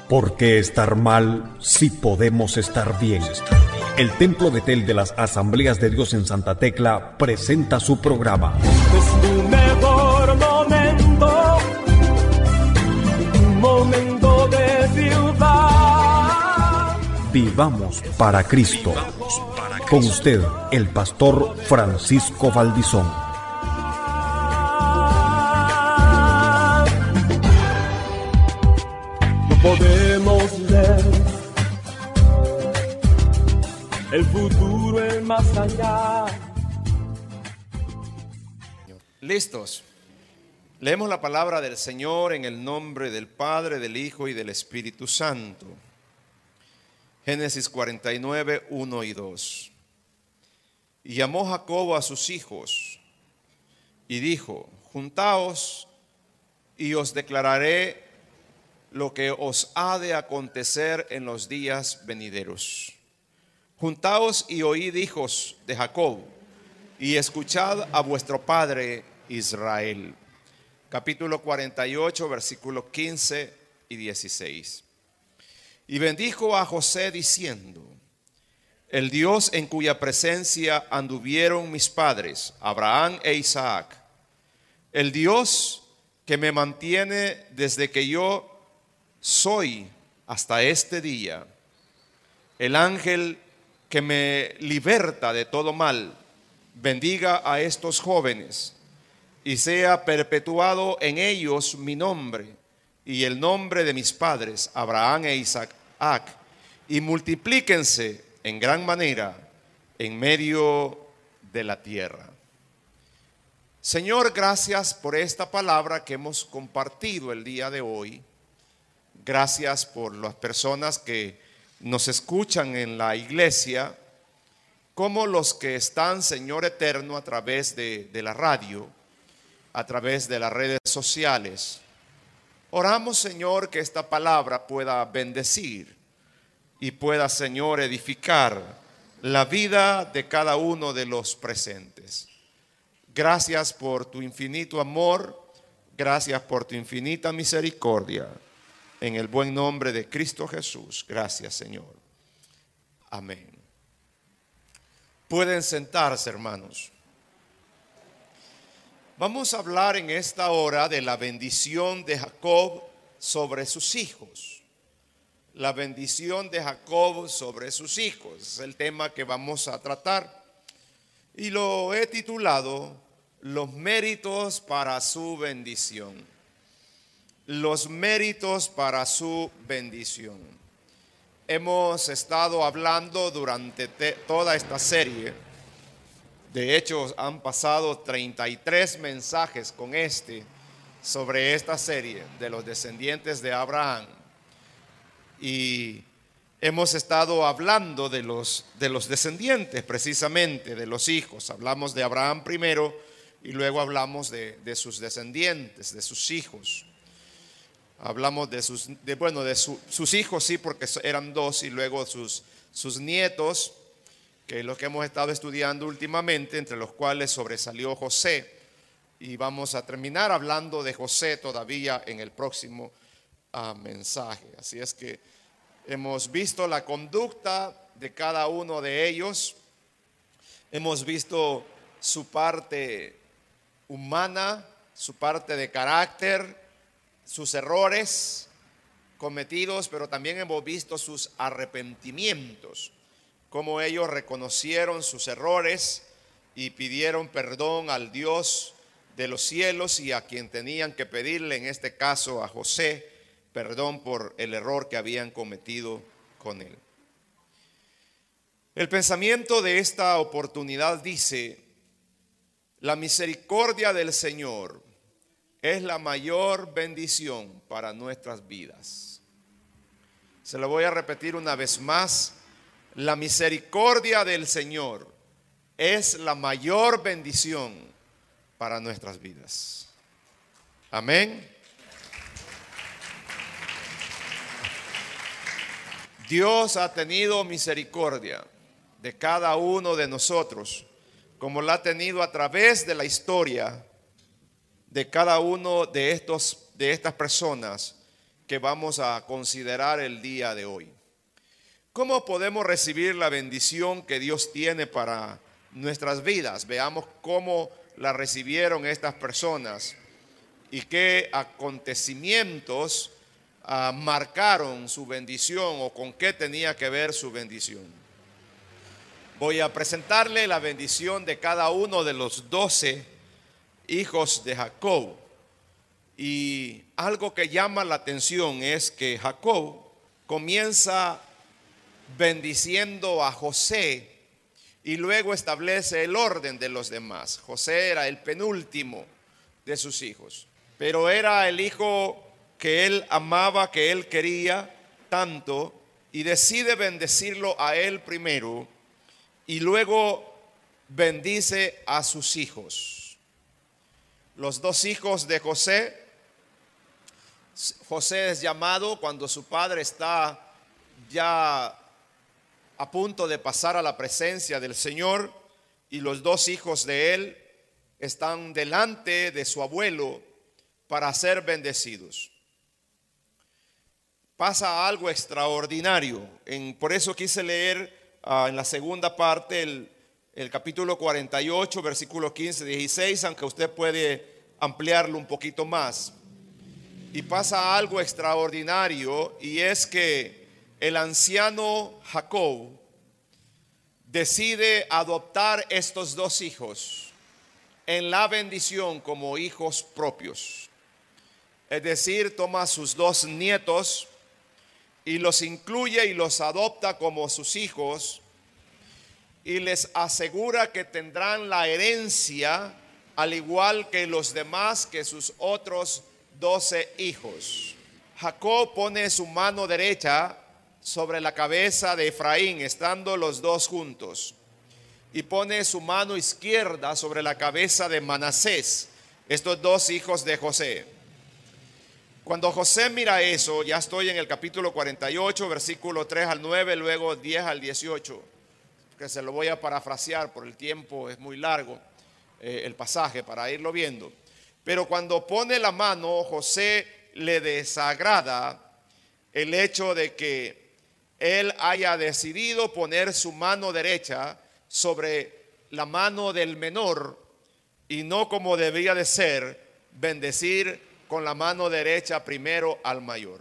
¿Por qué estar mal si podemos estar bien? El Templo de Tel de las Asambleas de Dios en Santa Tecla presenta su programa. Es tu mejor momento, un momento de triunfar. Vivamos para Cristo. Con usted, el pastor Francisco Valdizón. Podemos ver el futuro, el más allá. ¿Listos? Leemos la palabra del Señor en el nombre del Padre, del Hijo y del Espíritu Santo. Génesis 49, 1 y 2. Y llamó Jacob a sus hijos y dijo: juntaos y os declararé lo que os ha de acontecer en los días venideros. Juntaos y oíd, hijos de Jacob, y escuchad a vuestro padre Israel. Capítulo 48, versículos 15 y 16. Y bendijo a José diciendo: el Dios en cuya presencia anduvieron mis padres, Abraham e Isaac, el Dios que me mantiene desde que yo soy hasta este día, el ángel que me liberta de todo mal, bendiga a estos jóvenes y sea perpetuado en ellos mi nombre y el nombre de mis padres, Abraham e Isaac, y multiplíquense en gran manera en medio de la tierra. Señor, gracias por esta palabra que hemos compartido el día de hoy. Gracias por las personas que nos escuchan en la iglesia, como los que están, Señor eterno, a través de la radio, a través de las redes sociales. Oramos, Señor, que esta palabra pueda bendecir y pueda, Señor, edificar la vida de cada uno de los presentes. Gracias por tu infinito amor, gracias por tu infinita misericordia. En el buen nombre de Cristo Jesús. Gracias, Señor. Amén. Pueden sentarse, hermanos. Vamos a hablar en esta hora de la bendición de Jacob sobre sus hijos. La bendición de Jacob sobre sus hijos es el tema que vamos a tratar. Y lo he titulado: los méritos para su bendición. Los méritos para su bendición. Hemos estado hablando durante toda esta serie. De hecho, han pasado 33 mensajes con sobre esta serie de los descendientes de Abraham. Y hemos estado hablando de los descendientes, precisamente, de los hijos. Hablamos de Abraham primero y luego hablamos de sus descendientes, de sus hijos. Hablamos de sus hijos, sí, porque eran dos, y luego sus nietos, que es lo que hemos estado estudiando últimamente, entre los cuales sobresalió José. Y vamos a terminar hablando de José todavía en el próximo mensaje. Así es que hemos visto la conducta de cada uno de ellos. Hemos visto su parte humana, su parte de carácter, sus errores cometidos, pero también hemos visto sus arrepentimientos, cómo ellos reconocieron sus errores y pidieron perdón al Dios de los cielos y a quien tenían que pedirle, en este caso a José, perdón por el error que habían cometido con él. El pensamiento de esta oportunidad dice: la misericordia del Señor es la mayor bendición para nuestras vidas. Se lo voy a repetir una vez más: la misericordia del Señor es la mayor bendición para nuestras vidas. Amén. Dios ha tenido misericordia de cada uno de nosotros, como la ha tenido a través de la historia de cada uno de estas personas que vamos a considerar el día de hoy. ¿Cómo podemos recibir la bendición que Dios tiene para nuestras vidas? Veamos cómo la recibieron estas personas y qué acontecimientos marcaron su bendición o con qué tenía que ver su bendición. Voy a presentarle la bendición de cada uno de los 12 hijos de Jacob. Y algo que llama la atención es que Jacob comienza bendiciendo a José y luego establece el orden de los demás. José era el penúltimo de sus hijos, pero era el hijo que él amaba, que él quería tanto, y decide bendecirlo a él primero y luego bendice a sus hijos. Los 2 hijos de José. José es llamado cuando su padre está ya a punto de pasar a la presencia del Señor, y los 2 hijos de él están delante de su abuelo para ser bendecidos. Pasa algo extraordinario. Por eso quise leer en la segunda parte el capítulo 48, versículo 15-16, aunque usted puede ampliarlo un poquito más. Y pasa algo extraordinario, y es que el anciano Jacob decide adoptar estos 2 hijos en la bendición como hijos propios. Es decir, toma sus 2 nietos y los incluye y los adopta como sus hijos, y les asegura que tendrán la herencia al igual que los demás, que sus otros 12 hijos. Jacob pone su mano derecha sobre la cabeza de Efraín, estando los 2 juntos, y pone su mano izquierda sobre la cabeza de Manasés, estos 2 hijos de José. Cuando José mira eso, ya estoy en el capítulo 48, versículo 3 al 9, luego 10 al 18, que se lo voy a parafrasear por el tiempo, es muy largo el pasaje para irlo viendo. Pero cuando pone la mano, José le desagrada el hecho de que él haya decidido poner su mano derecha sobre la mano del menor y no, como debía de ser, bendecir con la mano derecha primero al mayor.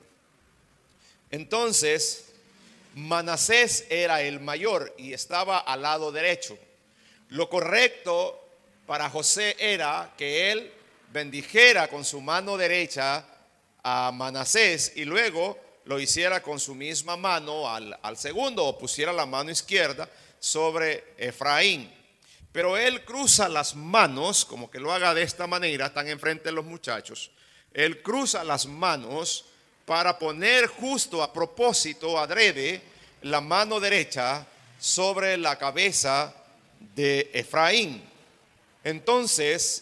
Entonces, Manasés era el mayor y estaba al lado derecho. Lo correcto para José era que él bendijera con su mano derecha a Manasés y luego lo hiciera con su misma mano al segundo, o pusiera la mano izquierda sobre Efraín. Pero él cruza las manos, como que lo haga de esta manera, están enfrente de los muchachos. Él cruza las manos para poner justo a propósito, adrede, la mano derecha sobre la cabeza de Efraín. Entonces,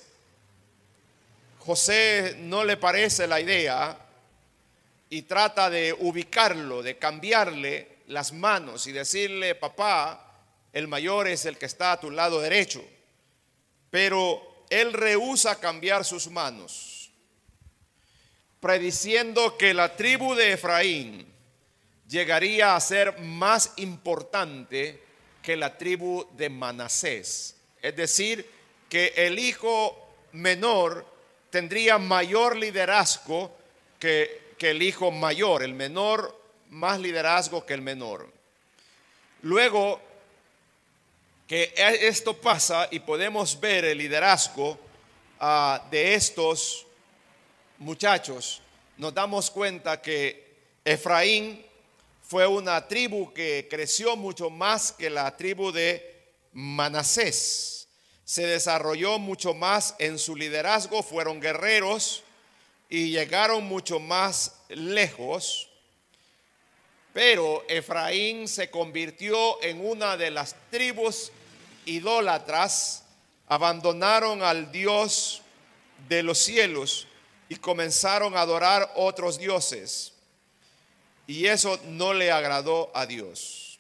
José no le parece la idea y trata de ubicarlo, de cambiarle las manos y decirle: papá, el mayor es el que está a tu lado derecho. Pero él rehúsa cambiar sus manos, prediciendo que la tribu de Efraín llegaría a ser más importante que la tribu de Manasés. Es decir, que el hijo menor tendría mayor liderazgo que el hijo mayor, el menor más liderazgo que el menor. Luego que esto pasa y podemos ver el liderazgo de estos muchachos, nos damos cuenta que Efraín fue una tribu que creció mucho más que la tribu de Manasés. Se desarrolló mucho más en su liderazgo, fueron guerreros y llegaron mucho más lejos. Pero Efraín se convirtió en una de las tribus idólatras, abandonaron al Dios de los cielos y comenzaron a adorar otros dioses. Y eso no le agradó a Dios.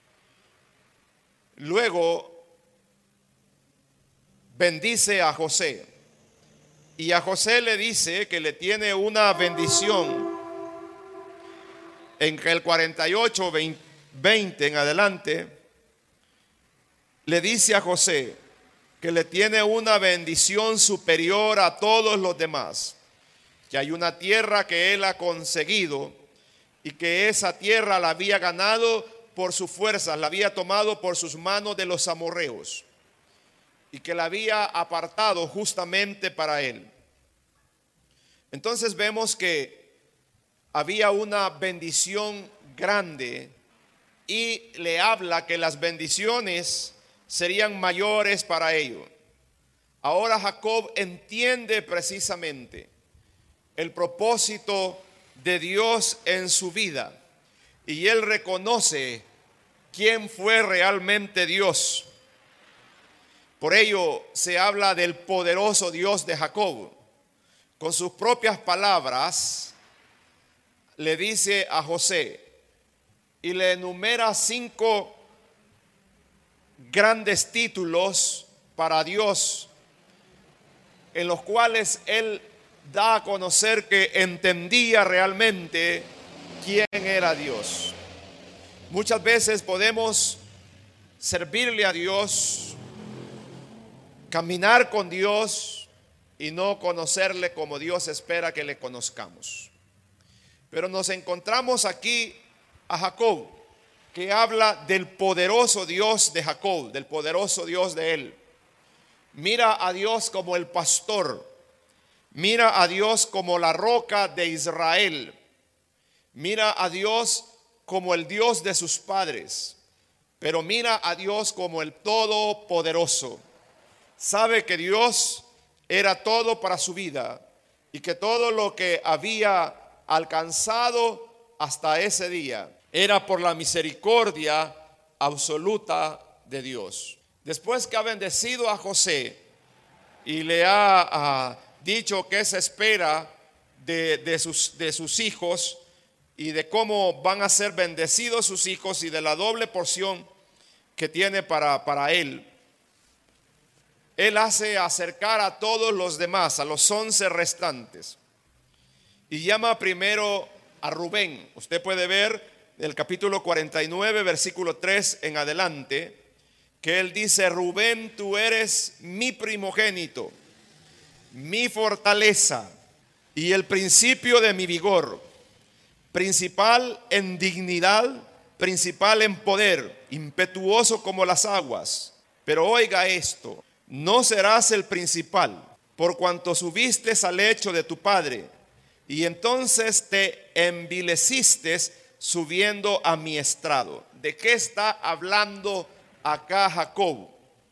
Luego bendice a José. Y a José le dice que le tiene una bendición en el 48, 20 en adelante, le dice a José que le tiene una bendición superior a todos los demás, que hay una tierra que él ha conseguido y que esa tierra la había ganado por sus fuerzas, la había tomado por sus manos de los amorreos y que la había apartado justamente para él. Entonces vemos que había una bendición grande y le habla que las bendiciones serían mayores para ellos. Ahora Jacob entiende precisamente el propósito de Dios en su vida y él reconoce quién fue realmente Dios. Por ello se habla del poderoso Dios de Jacob. Con sus propias palabras le dice a José y le enumera 5 grandes títulos para Dios, en los cuales él da a conocer que entendía realmente quién era Dios. Muchas veces podemos servirle a Dios, caminar con Dios y no conocerle como Dios espera que le conozcamos. Pero nos encontramos aquí a Jacob, que habla del poderoso Dios de Jacob, del poderoso Dios de él. Mira a Dios como el pastor, mira a Dios como la roca de Israel, mira a Dios como el Dios de sus padres, pero mira a Dios como el todopoderoso. Sabe que Dios era todo para su vida y que todo lo que había alcanzado hasta ese día era por la misericordia absoluta de Dios. Después que ha bendecido a José y le ha dicho qué se espera de sus hijos y de cómo van a ser bendecidos sus hijos y de la doble porción que tiene para él hace acercar a todos los demás, a los 11 restantes, y llama primero a Rubén. Usted puede ver el capítulo 49, versículo 3 en adelante, que él dice: Rubén, tú eres mi primogénito, mi fortaleza y el principio de mi vigor, principal en dignidad, principal en poder, impetuoso como las aguas. Pero oiga esto: no serás el principal, por cuanto subiste al lecho de tu padre, y entonces te envileciste subiendo a mi estrado. ¿De qué está hablando acá Jacob?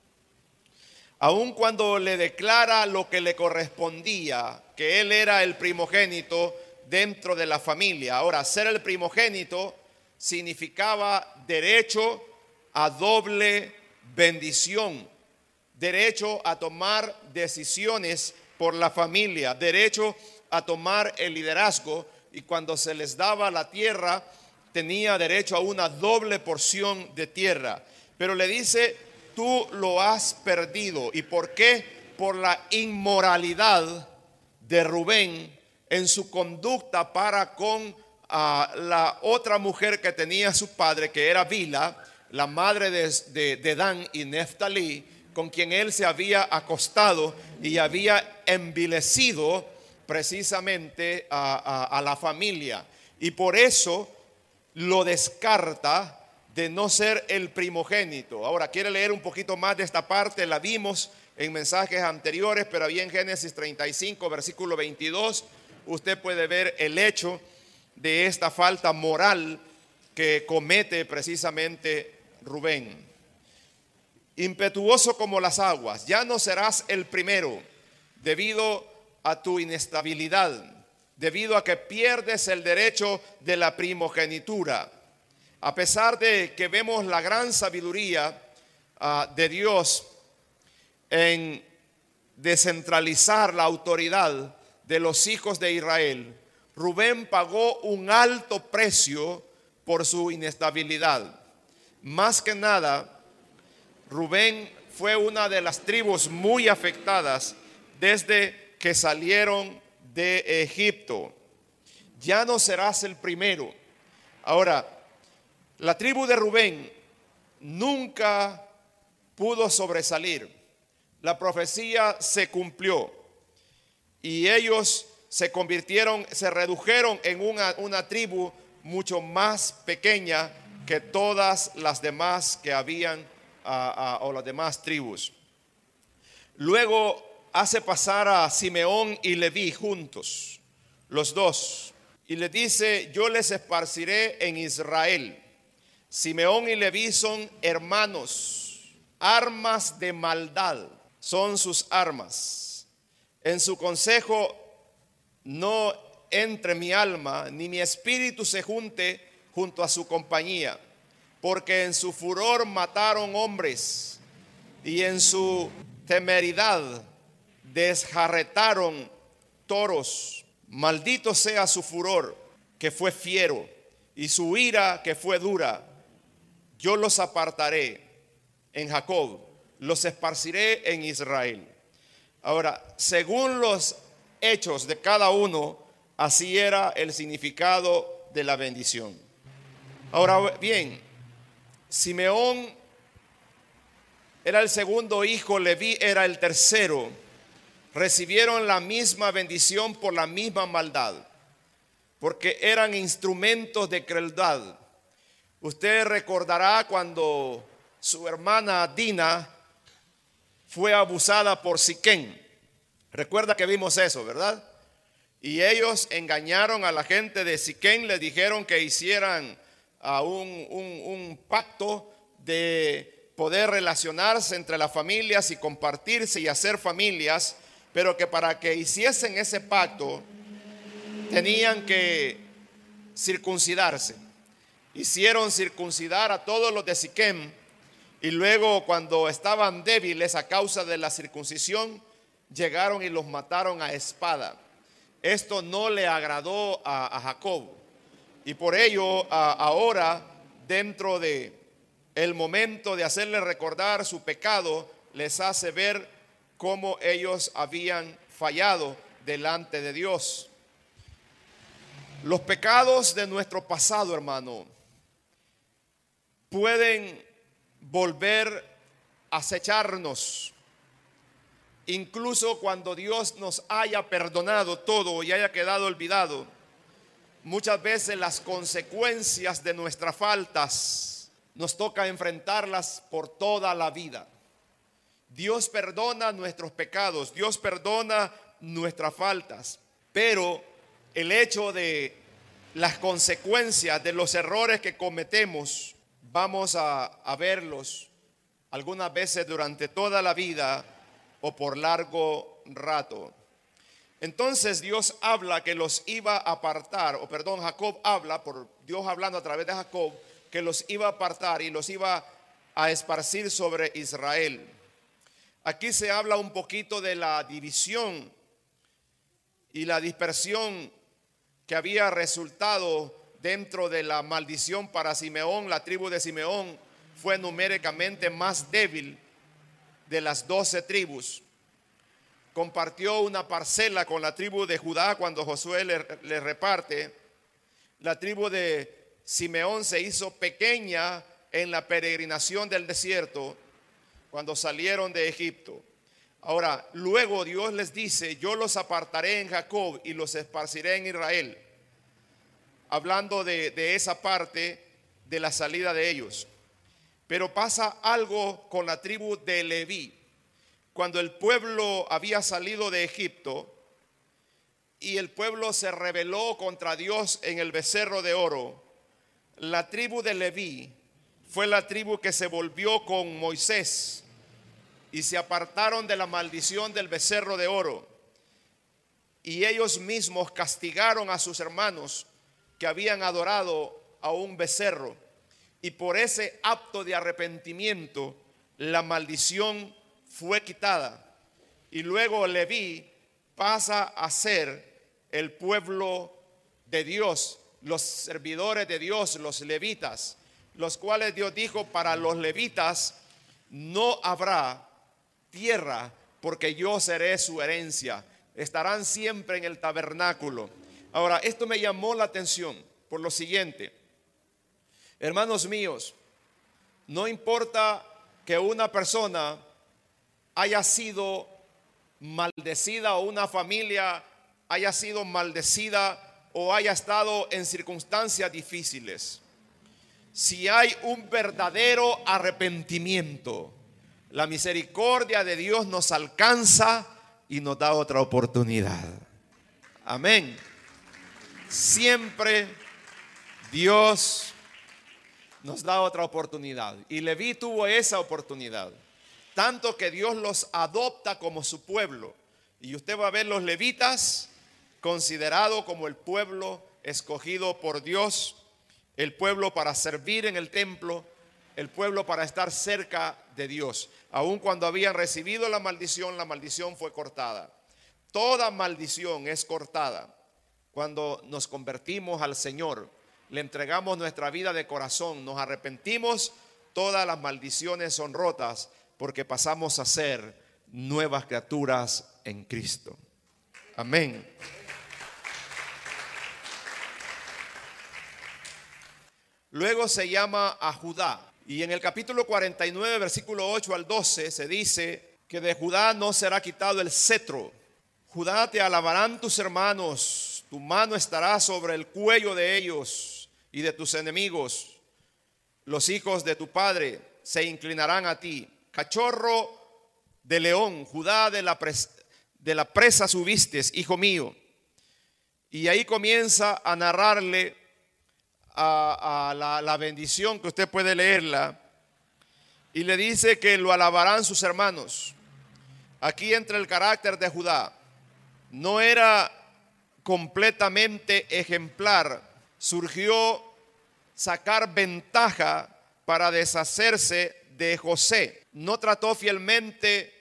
Aun cuando le declara lo que le correspondía, que él era el primogénito dentro de la familia. Ahora, ser el primogénito significaba derecho a doble bendición, derecho a tomar decisiones por la familia, derecho a tomar el liderazgo, y cuando se les daba la tierra tenía derecho a una doble porción de tierra. Pero le dice: tú lo has perdido. ¿Y por qué? Por la inmoralidad de Rubén en su conducta para con la otra mujer que tenía su padre, que era Bila, la madre de Dan y Neftalí, con quien él se había acostado y había envilecido precisamente a la familia, y por eso lo descarta de no ser el primogénito. Ahora, quiere leer un poquito más de esta parte, la vimos en mensajes anteriores, pero ahí en Génesis 35, versículo 22, usted puede ver el hecho de esta falta moral que comete precisamente Rubén. Impetuoso como las aguas, ya no serás el primero debido a tu inestabilidad, debido a que pierdes el derecho de la primogenitura. A pesar de que vemos la gran sabiduría de Dios en descentralizar la autoridad de los hijos de Israel, Rubén pagó un alto precio por su inestabilidad. Más que nada, Rubén fue una de las tribus muy afectadas desde que salieron de Egipto. Ya no serás el primero. Ahora, la tribu de Rubén nunca pudo sobresalir. La profecía se cumplió y ellos se redujeron en una tribu mucho más pequeña que todas las demás que habían o las demás tribus. Luego hace pasar a Simeón y Leví juntos, los dos, y les dice: yo les esparciré en Israel. Simeón y Leví son hermanos, armas de maldad son sus armas. En su consejo no entre mi alma, ni mi espíritu se junte junto a su compañía, porque en su furor mataron hombres y en su temeridad desjarretaron toros. Maldito sea su furor, que fue fiero, y su ira, que fue dura. Yo los apartaré en Jacob, los esparciré en Israel. Ahora, según los hechos de cada uno, así era el significado de la bendición. Ahora bien, Simeón era el segundo hijo, Leví era el tercero. Recibieron la misma bendición por la misma maldad, porque eran instrumentos de crueldad. Usted recordará cuando su hermana Dina fue abusada por Siquén. Recuerda que vimos eso, ¿verdad? Y ellos engañaron a la gente de Siquén, les dijeron que hicieran un pacto de poder relacionarse entre las familias y compartirse y hacer familias, pero que para que hiciesen ese pacto tenían que circuncidarse. Hicieron circuncidar a todos los de Siquem, y luego, cuando estaban débiles a causa de la circuncisión, llegaron y los mataron a espada. Esto no le agradó a Jacob, y por ello ahora, dentro de el momento de hacerles recordar su pecado, les hace ver cómo ellos habían fallado delante de Dios. Los pecados de nuestro pasado, hermano, pueden volver a acecharnos, incluso cuando Dios nos haya perdonado todo y haya quedado olvidado. Muchas veces las consecuencias de nuestras faltas nos toca enfrentarlas por toda la vida. Dios perdona nuestros pecados, Dios perdona nuestras faltas, pero el hecho de las consecuencias de los errores que cometemos, vamos a verlos algunas veces durante toda la vida o por largo rato. Entonces Dios habla que los iba a apartar, Jacob habla, por Dios hablando a través de Jacob, que los iba a apartar y los iba a esparcir sobre Israel. Aquí se habla un poquito de la división y la dispersión que había resultado dentro de la maldición para Simeón. La tribu de Simeón fue numéricamente más débil de las 12 tribus. Compartió una parcela con la tribu de Judá cuando Josué le reparte. La tribu de Simeón se hizo pequeña en la peregrinación del desierto cuando salieron de Egipto. Ahora, luego Dios les dice: yo los apartaré en Jacob y los esparciré en Israel, hablando de esa parte de la salida de ellos. Pero pasa algo con la tribu de Leví. Cuando el pueblo había salido de Egipto y el pueblo se rebeló contra Dios en el becerro de oro, la tribu de Leví fue la tribu que se volvió con Moisés y se apartaron de la maldición del becerro de oro, y ellos mismos castigaron a sus hermanos que habían adorado a un becerro, y por ese acto de arrepentimiento la maldición fue quitada, y luego Leví pasa a ser el pueblo de Dios, los servidores de Dios, los levitas, los cuales Dios dijo: para los levitas no habrá tierra, porque yo seré su herencia, estarán siempre en el tabernáculo. Ahora, esto me llamó la atención por lo siguiente: Hermanos míos, no importa que una persona haya sido maldecida o una familia haya sido maldecida o haya estado en circunstancias difíciles, si hay un verdadero arrepentimiento, la misericordia de Dios nos alcanza y nos da otra oportunidad. Amén. Siempre Dios nos da otra oportunidad. Y Leví tuvo esa oportunidad. Tanto que Dios los adopta como su pueblo. Y usted va a ver los levitas considerado como el pueblo escogido por Dios, el pueblo para servir en el templo, el pueblo para estar cerca de Dios. Aun cuando habían recibido la maldición fue cortada. Toda maldición es cortada cuando nos convertimos al Señor, le entregamos nuestra vida de corazón, nos arrepentimos, todas las maldiciones son rotas porque pasamos a ser nuevas criaturas en Cristo. Amén. Luego se llama a Judá. Y en el capítulo 49, versículo 8 al 12, se dice que de Judá no será quitado el cetro. Judá, te alabarán tus hermanos, tu mano estará sobre el cuello de ellos y de tus enemigos. Los hijos de tu padre se inclinarán a ti. Cachorro de león, Judá, de la presa subiste, hijo mío. Y ahí comienza a narrarle a la bendición, que usted puede leerla, y le dice que lo alabarán sus hermanos. Aquí entra el carácter de Judá. No era completamente ejemplar, surgió sacar ventaja para deshacerse de José. No trató fielmente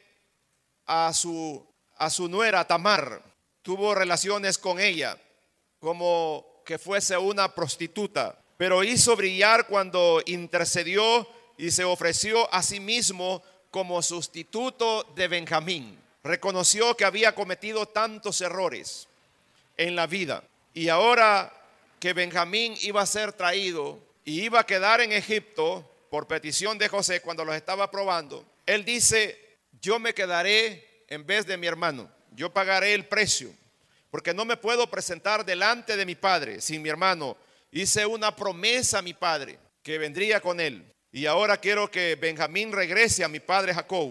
a su nuera Tamar, tuvo relaciones con ella como que fuese una prostituta, pero hizo brillar cuando intercedió y se ofreció a sí mismo como sustituto de Benjamín. Reconoció que había cometido tantos errores en la vida, y ahora que Benjamín iba a ser traído y iba a quedar en Egipto por petición de José cuando los estaba probando, él dice: yo me quedaré en vez de mi hermano, yo pagaré el precio, porque no me puedo presentar delante de mi padre sin mi hermano. Hice una promesa a mi padre que vendría con él, y ahora quiero que Benjamín regrese a mi padre Jacob,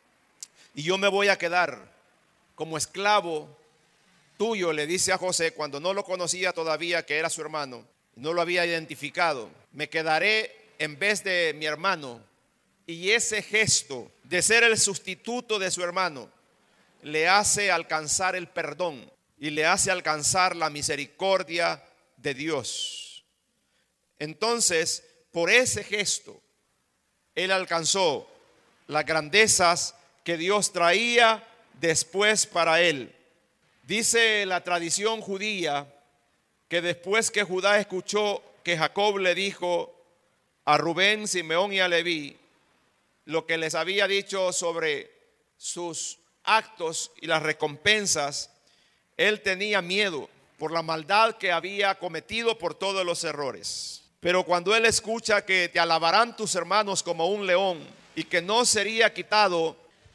y yo me voy a quedar como esclavo tuyo, le dice a José cuando no lo conocía todavía que era su hermano, no lo había identificado. Me quedaré en vez de mi hermano. Y ese gesto de ser el sustituto de su hermano le hace alcanzar el perdón y le hace alcanzar la misericordia de Dios. Entonces, por ese gesto, él alcanzó las grandezas que Dios traía después para él. Dice la tradición judía que después que Judá escuchó que Jacob le dijo a Rubén, Simeón y a Leví lo que les había dicho sobre sus actos y las recompensas, él tenía miedo por la maldad que había cometido, por todos los errores. Pero cuando él escucha que te alabarán tus hermanos como un león, y que no sería quitado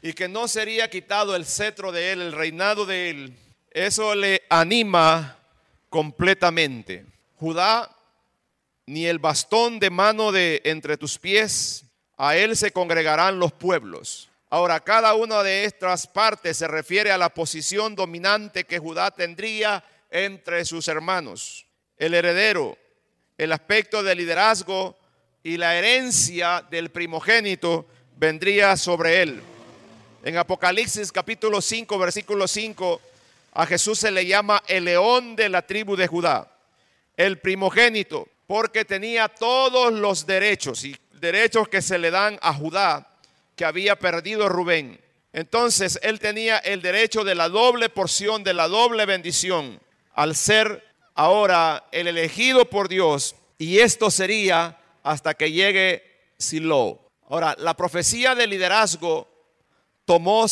el cetro de él, el reinado de él, eso le anima completamente. Judá, ni el bastón de mano de entre tus pies, a él se congregarán los pueblos. Ahora, cada una de estas partes se refiere a la posición dominante que Judá tendría entre sus hermanos. El heredero, el aspecto de liderazgo y la herencia del primogénito vendría sobre él. En Apocalipsis capítulo 5, versículo 5, a Jesús se le llama el león de la tribu de Judá, el primogénito, porque tenía todos los derechos, y derechos que se le dan a Judá, que había perdido Rubén. Entonces él tenía el derecho de la doble porción, de la doble bendición, al ser ahora el elegido por Dios, y esto sería hasta que llegue Silo. Ahora, la profecía de liderazgo tomó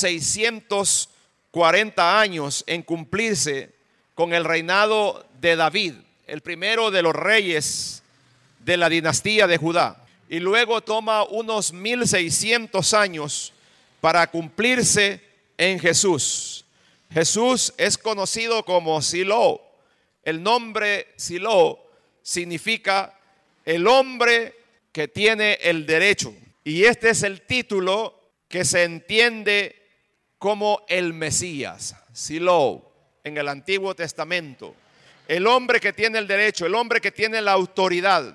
640 años en cumplirse con el reinado de David, el primero de los reyes de la dinastía de Judá. Y luego toma unos 1600 años para cumplirse en Jesús. Jesús es conocido como Silo. El nombre Silo significa el hombre que tiene el derecho. Y este es el título que se entiende como el Mesías, Silo, en el Antiguo Testamento. El hombre que tiene el derecho, el hombre que tiene la autoridad.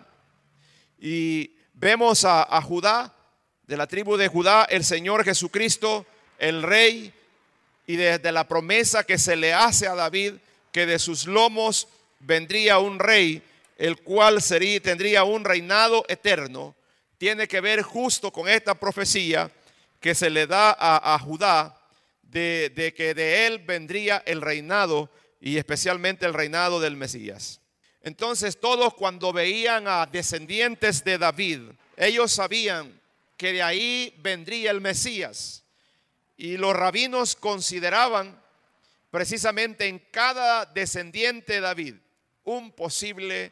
Y vemos a Judá, de la tribu de Judá, el Señor Jesucristo, el Rey, y desde la promesa que se le hace a David, que de sus lomos vendría un rey, el cual tendría un reinado eterno, tiene que ver justo con esta profecía que se le da a Judá, de que de él vendría el reinado, y especialmente el reinado del Mesías. Entonces todos, cuando veían a descendientes de David, ellos sabían que de ahí vendría el Mesías. Y los rabinos consideraban precisamente en cada descendiente de David un posible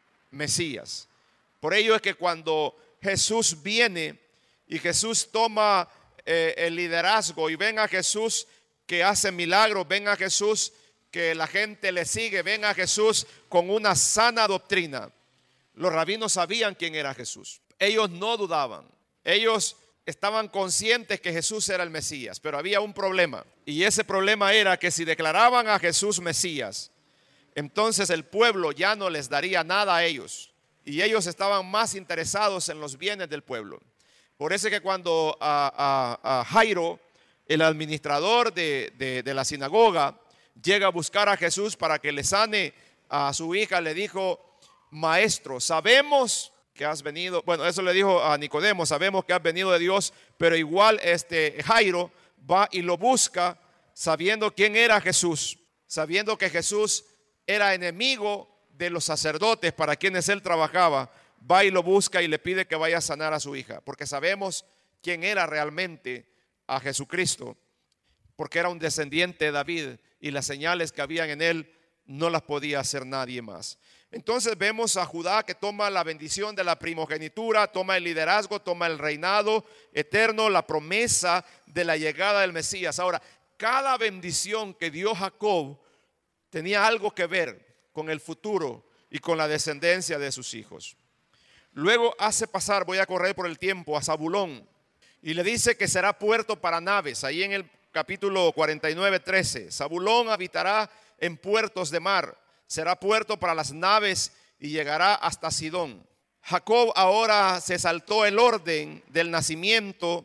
Mesías. Por ello es que cuando Jesús viene y Jesús toma el liderazgo, y ven a Jesús que hace milagros, ven a Jesús que la gente le sigue, ven a Jesús con una sana doctrina, los rabinos sabían quién era Jesús. Ellos no dudaban, ellos estaban conscientes que Jesús era el Mesías, pero había un problema, y ese problema era que si declaraban a Jesús Mesías, entonces el pueblo ya no les daría nada a ellos, y ellos estaban más interesados en los bienes del pueblo. Por eso es que cuando a Jairo, el administrador de la sinagoga, llega a buscar a Jesús para que le sane a su hija, le dijo: maestro, sabemos que has venido, bueno, eso le dijo a Nicodemo, sabemos que has venido de Dios, pero igual Jairo va y lo busca sabiendo quién era Jesús, sabiendo que Jesús era enemigo de los sacerdotes para quienes él trabajaba. Va y lo busca y le pide que vaya a sanar a su hija, porque sabemos quién era realmente a Jesucristo, porque era un descendiente de David, y las señales que habían en él no las podía hacer nadie más. Entonces vemos a Judá que toma la bendición de la primogenitura, toma el liderazgo, toma el reinado eterno, la promesa de la llegada del Mesías. Ahora, cada bendición que dio Jacob tenía algo que ver con el futuro y con la descendencia de sus hijos. Luego hace pasar, voy a correr por el tiempo, a Zabulón, y le dice que será puerto para naves. Ahí en el capítulo 49:13, Zabulón habitará en puertos de mar, será puerto para las naves y llegará hasta Sidón. Jacob ahora se saltó el orden del nacimiento,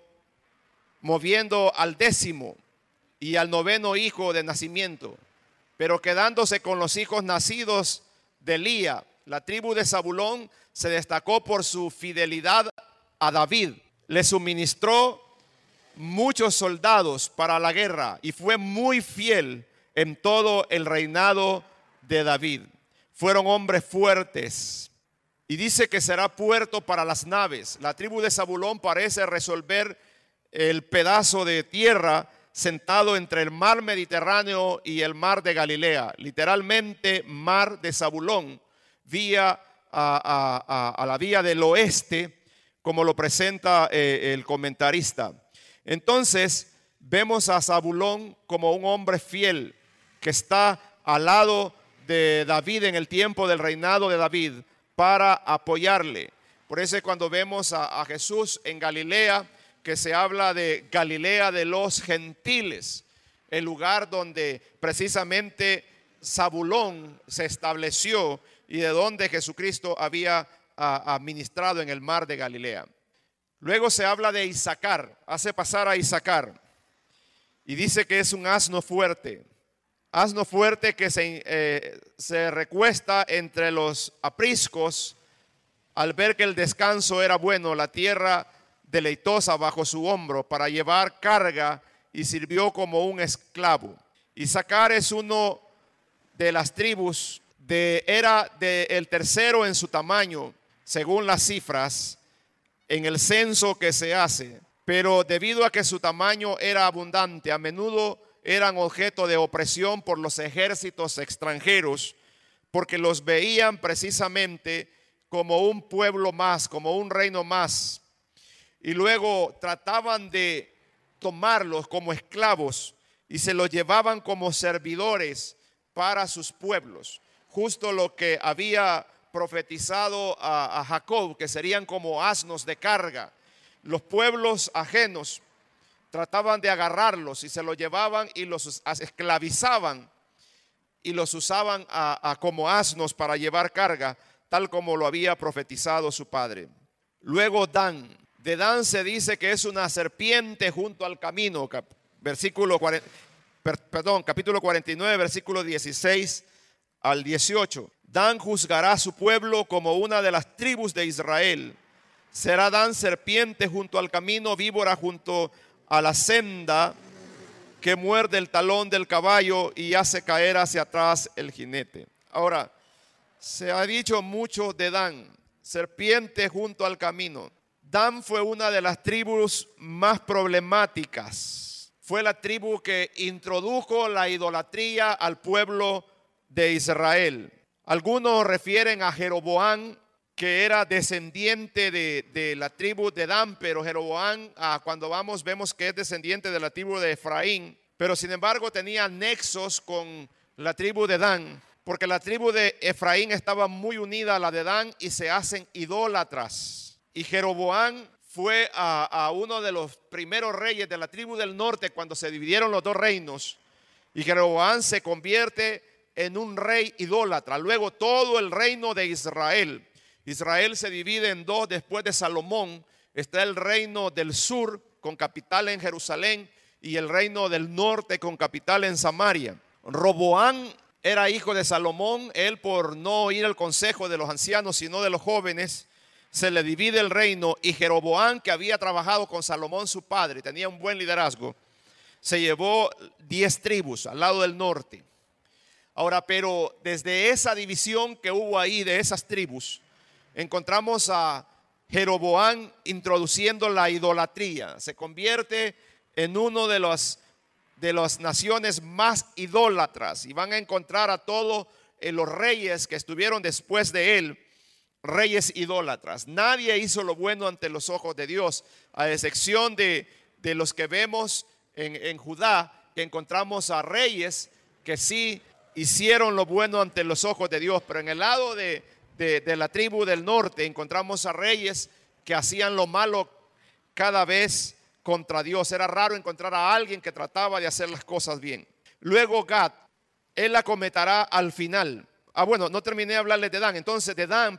moviendo al 10º y al 9º hijo de nacimiento, pero quedándose con los hijos nacidos de Lía. La tribu de Zabulón se destacó por su fidelidad a David. Le suministró muchos soldados para la guerra y fue muy fiel en todo el reinado de David. Fueron hombres fuertes. Y dice que será puerto para las naves. La tribu de Zabulón parece resolver el pedazo de tierra sentado entre el mar Mediterráneo y el mar de Galilea. Literalmente mar de Zabulón, vía a la vía del oeste, como lo presenta el comentarista. Entonces vemos a Zabulón como un hombre fiel que está al lado de David en el tiempo del reinado de David para apoyarle. Por eso es cuando vemos a Jesús en Galilea, que se habla de Galilea de los gentiles, el lugar donde precisamente Zabulón se estableció y de donde Jesucristo había administrado en el mar de Galilea. Luego se habla de Isaacar, hace pasar a Isaacar y dice que es un asno fuerte que se recuesta entre los apriscos al ver que el descanso era bueno, la tierra deleitosa bajo su hombro para llevar carga, y sirvió como un esclavo. Isaacar es uno de las tribus, era el tercero en su tamaño, según las cifras, en el censo que se hace, pero debido a que su tamaño era abundante, a menudo eran objeto de opresión por los ejércitos extranjeros, porque los veían precisamente como un pueblo más, como un reino más. Y luego trataban de tomarlos como esclavos y se los llevaban como servidores para sus pueblos. Justo lo que había profetizado a Jacob, que serían como asnos de carga. Los pueblos ajenos trataban de agarrarlos y se los llevaban y los esclavizaban y los usaban como asnos para llevar carga, tal como lo había profetizado su padre. Luego Dan. De Dan se dice que es una serpiente junto al camino. Capítulo 49, versículo 16 al 18. Dan juzgará a su pueblo como una de las tribus de Israel. Será Dan serpiente junto al camino, víbora junto a la senda, que muerde el talón del caballo y hace caer hacia atrás el jinete. Ahora, se ha dicho mucho de Dan, serpiente junto al camino. Dan fue una de las tribus más problemáticas. Fue la tribu que introdujo la idolatría al pueblo de Israel. Algunos refieren a Jeroboam, que era descendiente de la tribu de Dan, pero Jeroboam, cuando vemos que es descendiente de la tribu de Efraín, pero sin embargo tenía nexos con la tribu de Dan, porque la tribu de Efraín estaba muy unida a la de Dan y se hacen idólatras. Y Jeroboam fue a uno de los primeros reyes de la tribu del norte cuando se dividieron los dos reinos, y Jeroboam se convierte en un rey idólatra. Luego todo el reino de Israel se divide en dos. Después de Salomón está el reino del sur con capital en Jerusalén y el reino del norte con capital en Samaria. Roboam era hijo de Salomón. Él, por no oír el consejo de los ancianos sino de los jóvenes, se le divide el reino, y Jeroboam, que había trabajado con Salomón su padre, tenía un buen liderazgo, se llevó 10 tribus al lado del norte. Ahora, pero desde esa división que hubo ahí de esas tribus, encontramos a Jeroboam introduciendo la idolatría. Se convierte en uno de las naciones más idólatras, y van a encontrar a todos los reyes que estuvieron después de él, reyes idólatras. Nadie hizo lo bueno ante los ojos de Dios, a excepción de los que vemos en Judá, que encontramos a reyes que sí hicieron lo bueno ante los ojos de Dios. Pero en el lado de la tribu del norte encontramos a reyes que hacían lo malo cada vez contra Dios. Era raro encontrar a alguien que trataba de hacer las cosas bien. Luego Gad, él la cometerá al final. Bueno, no terminé de hablarles de Dan. Entonces de Dan,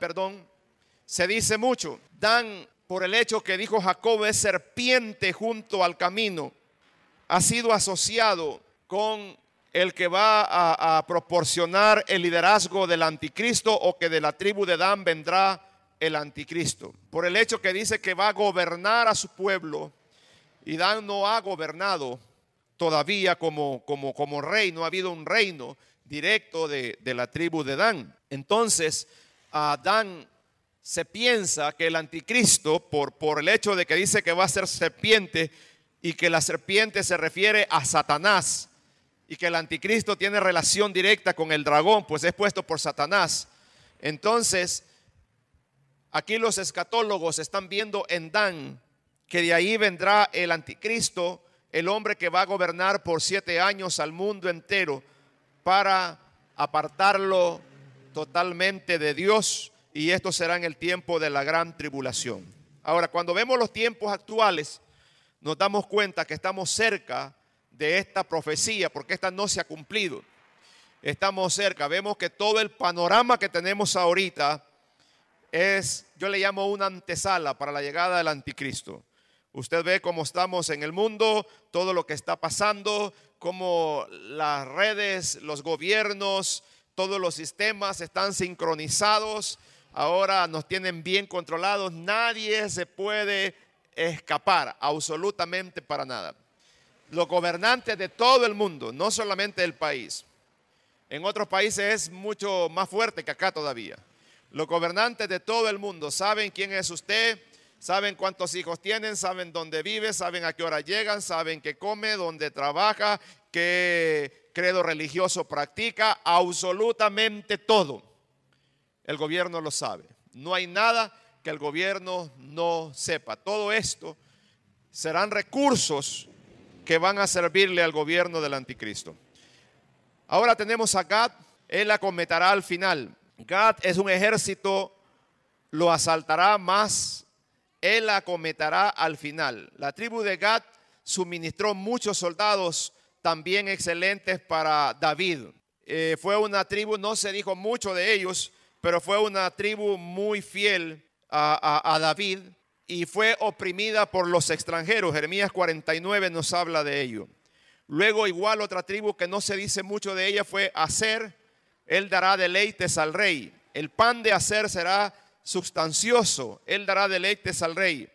se dice mucho. Dan, por el hecho que dijo Jacob, es serpiente junto al camino. Ha sido asociado con el que va a proporcionar el liderazgo del anticristo, o que de la tribu de Dan vendrá el anticristo. Por el hecho que dice que va a gobernar a su pueblo, y Dan no ha gobernado todavía como rey. No ha habido un reino directo de la tribu de Dan. Entonces a Dan se piensa que el anticristo, por el hecho de que dice que va a ser serpiente, y que la serpiente se refiere a Satanás, y que el anticristo tiene relación directa con el dragón, pues es puesto por Satanás. Entonces aquí los escatólogos están viendo en Dan que de ahí vendrá el anticristo, el hombre que va a gobernar por 7 años al mundo entero para apartarlo totalmente de Dios, y esto será en el tiempo de la gran tribulación. Ahora, cuando vemos los tiempos actuales, nos damos cuenta que estamos cerca de esta profecía, porque esta no se ha cumplido. Estamos cerca. Vemos que todo el panorama que tenemos ahorita es, yo le llamo una antesala para la llegada del anticristo. Usted ve cómo estamos en el mundo, todo lo que está pasando, cómo las redes, los gobiernos, todos los sistemas están sincronizados. Ahora nos tienen bien controlados. Nadie se puede escapar, absolutamente para nada. Los gobernantes de todo el mundo, no solamente del país. En otros países es mucho más fuerte que acá todavía. Los gobernantes de todo el mundo saben quién es usted, saben cuántos hijos tienen, saben dónde vive, saben a qué hora llegan, saben qué come, dónde trabaja, qué credo religioso practica, absolutamente todo. El gobierno lo sabe. No hay nada que el gobierno no sepa. Todo esto serán recursos que van a servirle al gobierno del anticristo. Ahora tenemos a Gad, él acometerá al final. Gad es un ejército, lo asaltará más, él acometerá al final. La tribu de Gad suministró muchos soldados también excelentes para David. Fue una tribu, no se dijo mucho de ellos, pero fue una tribu muy fiel a David y fue oprimida por los extranjeros. Jeremías 49 nos habla de ello. Luego igual otra tribu que no se dice mucho de ella fue Aser. Él dará deleites al rey. El pan de Aser será sustancioso. Él dará deleites al rey.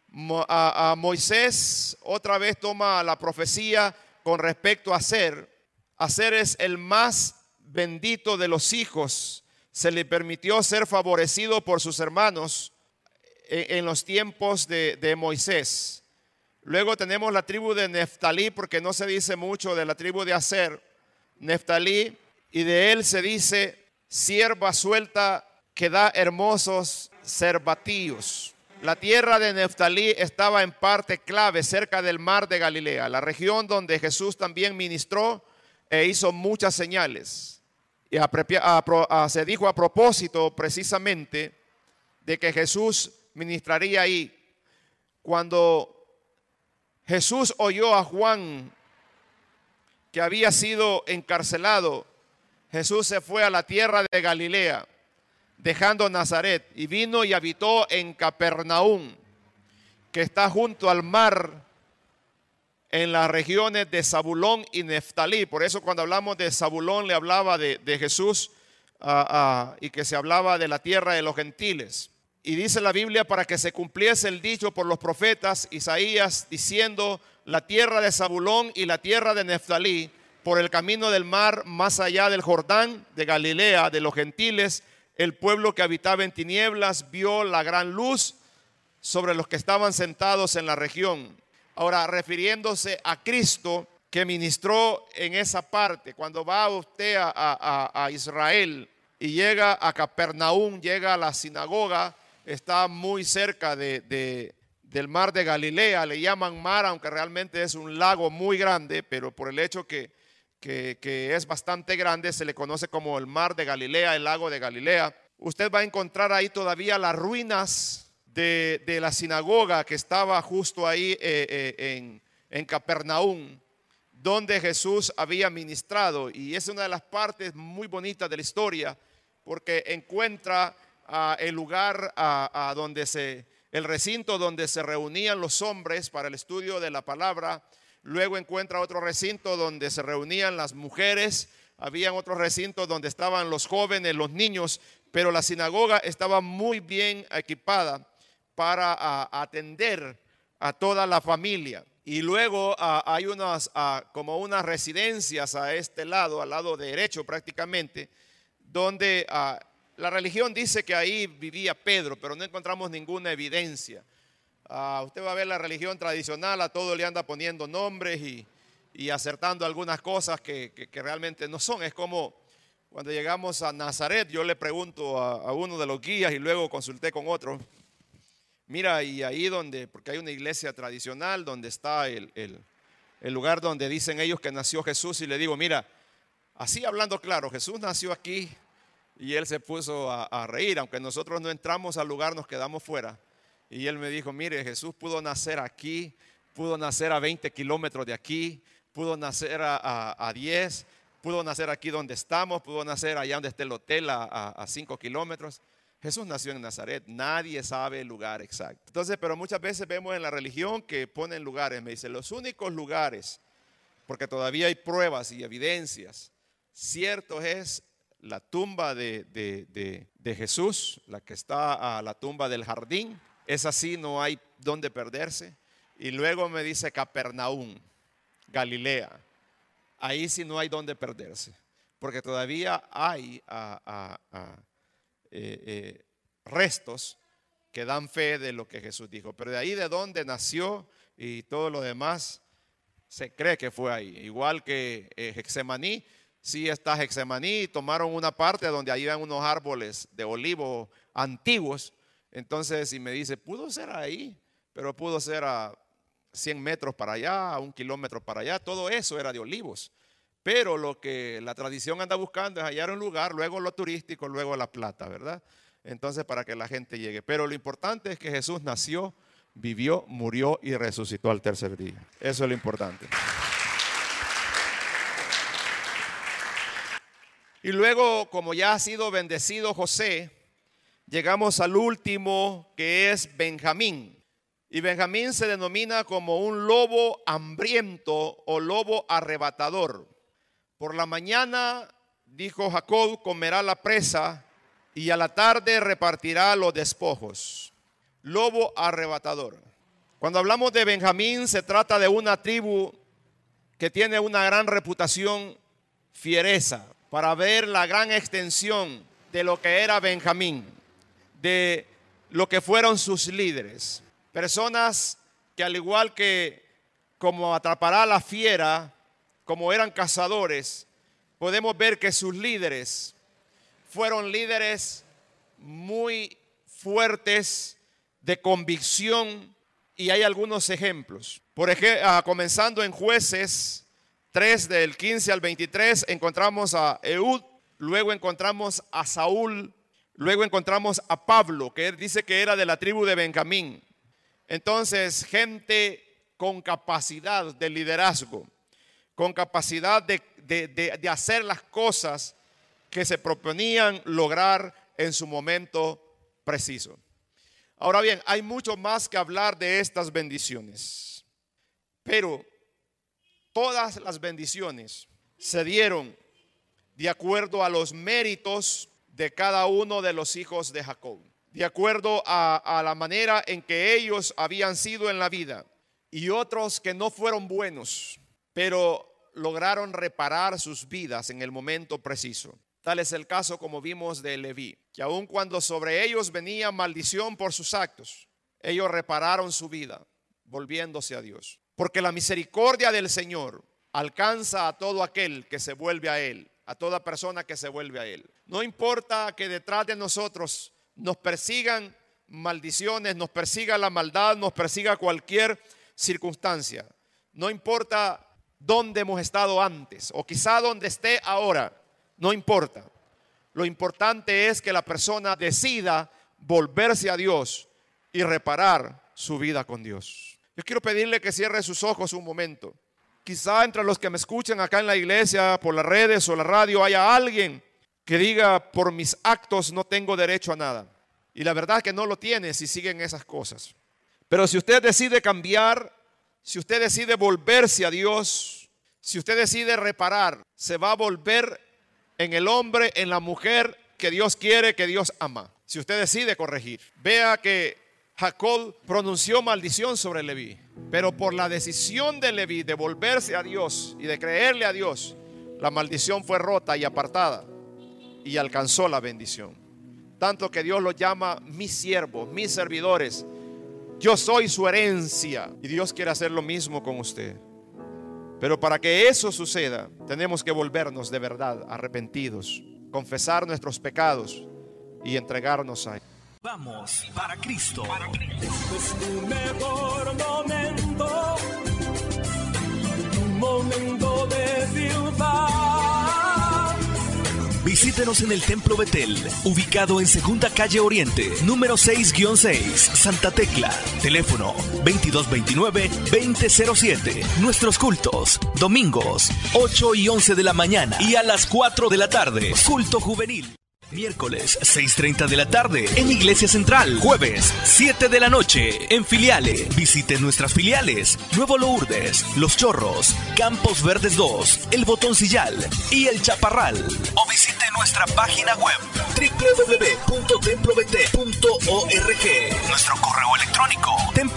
A Moisés otra vez toma la profecía con respecto a Aser. Aser es el más bendito de los hijos. Se le permitió ser favorecido por sus hermanos en los tiempos de Moisés. Luego tenemos la tribu de Neftalí, porque no se dice mucho de la tribu de Aser. Neftalí, y de él se dice sierva suelta que da hermosos cervatillos. La tierra de Neftalí estaba en parte clave cerca del mar de Galilea, la región donde Jesús también ministró e hizo muchas señales. Y se dijo a propósito precisamente de que Jesús ministraría ahí. Cuando Jesús oyó a Juan que había sido encarcelado, Jesús se fue a la tierra de Galilea, dejando Nazaret, y vino y habitó en Capernaum, que está junto al mar, en las regiones de Zabulón y Neftalí. Por eso cuando hablamos de Zabulón le hablaba de Jesús y que se hablaba de la tierra de los gentiles. Y dice la Biblia, para que se cumpliese el dicho por los profetas Isaías, diciendo: la tierra de Zabulón y la tierra de Neftalí, por el camino del mar, más allá del Jordán, de Galilea, de los gentiles, el pueblo que habitaba en tinieblas vio la gran luz sobre los que estaban sentados en la región. Ahora, refiriéndose a Cristo que ministró en esa parte, cuando va usted a Israel y llega a Capernaum, llega a la sinagoga, está muy cerca del mar de Galilea. Le llaman mar, aunque realmente es un lago muy grande, pero por el hecho que es bastante grande, se le conoce como el mar de Galilea, el lago de Galilea. Usted va a encontrar ahí todavía las ruinas de la sinagoga que estaba justo ahí en Capernaum, donde Jesús había ministrado. Y es una de las partes muy bonitas de la historia, porque encuentra el lugar el recinto donde se reunían los hombres para el estudio de la palabra. Luego encuentra otro recinto donde se reunían las mujeres. Habían otros recintos donde estaban los jóvenes, los niños, pero la sinagoga estaba muy bien equipada para atender a toda la familia. Y luego hay como unas residencias a este lado, al lado derecho prácticamente, donde la religión dice que ahí vivía Pedro, pero no encontramos ninguna evidencia. Usted va a ver la religión tradicional, a todo le anda poniendo nombres y acertando algunas cosas que realmente no son. Es como cuando llegamos a Nazaret, yo le pregunto a uno de los guías y luego consulté con otro. Mira, y ahí porque hay una iglesia tradicional donde está el lugar donde dicen ellos que nació Jesús, y le digo, mira, así hablando claro, Jesús nació aquí. Y él se puso a reír, aunque nosotros no entramos al lugar, nos quedamos fuera. Y él me dijo, mire, Jesús pudo nacer aquí, pudo nacer a 20 kilómetros de aquí, pudo nacer a 10, pudo nacer aquí donde estamos, pudo nacer allá donde está el hotel a 5 kilómetros. Jesús nació en Nazaret, nadie sabe el lugar exacto. Entonces, pero muchas veces vemos en la religión que ponen lugares, me dice, los únicos lugares, porque todavía hay pruebas y evidencias, cierto es la tumba de Jesús, la que está a la tumba del jardín, es así, no hay donde perderse. Y luego me dice Capernaum, Galilea, ahí sí no hay donde perderse, porque todavía hay restos que dan fe de lo que Jesús dijo. Pero de ahí de donde nació y todo lo demás, se cree que fue ahí. Igual que Getsemaní. Sí está Getsemaní, tomaron una parte donde ahí eran unos árboles de olivo antiguos. Entonces, si me dice, pudo ser ahí, pero pudo ser a 100 metros para allá, a 1 kilómetro para allá, todo eso era de olivos. Pero lo que la tradición anda buscando es hallar un lugar, luego lo turístico, luego la plata, ¿verdad? Entonces, para que la gente llegue. Pero lo importante es que Jesús nació, vivió, murió y resucitó al tercer día. Eso es lo importante. Y luego, como ya ha sido bendecido José, llegamos al último, que es Benjamín. Y Benjamín se denomina como un lobo hambriento o lobo arrebatador. Por la mañana, dijo Jacob, comerá la presa y a la tarde repartirá los despojos. Lobo arrebatador. Cuando hablamos de Benjamín, se trata de una tribu que tiene una gran reputación fiereza, para ver la gran extensión de lo que era Benjamín, de lo que fueron sus líderes. Personas que, al igual que como atrapará la fiera, como eran cazadores, podemos ver que sus líderes fueron líderes muy fuertes, de convicción, y hay algunos ejemplos. Por ejemplo, comenzando en Jueces 3, del 15 al 23, encontramos a Ehud, luego encontramos a Saúl, luego encontramos a Pablo, que él dice que era de la tribu de Benjamín. Entonces, gente con capacidad de liderazgo, con capacidad de hacer las cosas que se proponían lograr en su momento preciso. Ahora bien, hay mucho más que hablar de estas bendiciones, pero todas las bendiciones se dieron de acuerdo a los méritos de cada uno de los hijos de Jacob, de acuerdo a la manera en que ellos habían sido en la vida, y otros que no fueron buenos, pero lograron reparar sus vidas en el momento preciso. Tal es el caso, como vimos, de Leví, que aun cuando sobre ellos venía maldición por sus actos, ellos repararon su vida, volviéndose a Dios. Porque la misericordia del Señor alcanza a todo aquel que se vuelve a Él, a toda persona que se vuelve a Él. No importa que detrás de nosotros nos persigan maldiciones, nos persiga la maldad, nos persiga cualquier circunstancia. No importa dónde hemos estado antes o quizá donde esté ahora, no importa. Lo importante es que la persona decida volverse a Dios y reparar su vida con Dios. Yo quiero pedirle que cierre sus ojos un momento. Quizá entre los que me escuchan acá en la iglesia, por las redes o la radio, haya alguien que diga: por mis actos no tengo derecho a nada. Y la verdad es que no lo tiene si siguen esas cosas. Pero si usted decide cambiar, si usted decide volverse a Dios, si usted decide reparar, se va a volver en el hombre, en la mujer que Dios quiere, que Dios ama. Si usted decide corregir, vea que Jacob pronunció maldición sobre Leví, pero por la decisión de Leví de volverse a Dios y de creerle a Dios, la maldición fue rota y apartada y alcanzó la bendición. Tanto que Dios los llama mis siervos, mis servidores. Yo soy su herencia, y Dios quiere hacer lo mismo con usted. Pero para que eso suceda, tenemos que volvernos de verdad arrepentidos, confesar nuestros pecados y entregarnos a Él. Vamos para Cristo. Es tu mejor momento, un momento de ciudad. Visítenos en el Templo Betel, ubicado en Segunda Calle Oriente, número 6-6, Santa Tecla. Teléfono 2229-2007. Nuestros cultos, domingos, 8 y 11 de la mañana y a las 4 de la tarde. Culto juvenil. Miércoles, 6:30 de la tarde, en Iglesia Central. Jueves, 7 de la noche, en Filiales. Visite nuestras filiales: Nuevo Lourdes, Los Chorros, Campos Verdes 2, El Botoncillal y El Chaparral. O visite nuestra página web www.templobetel.org. Nuestro correo electrónico: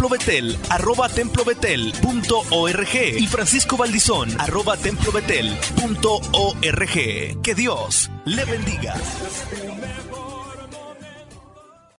templobetel@templobetel.org y Francisco Valdizón @templobetel.org. Que Dios le bendiga. Es tu mejor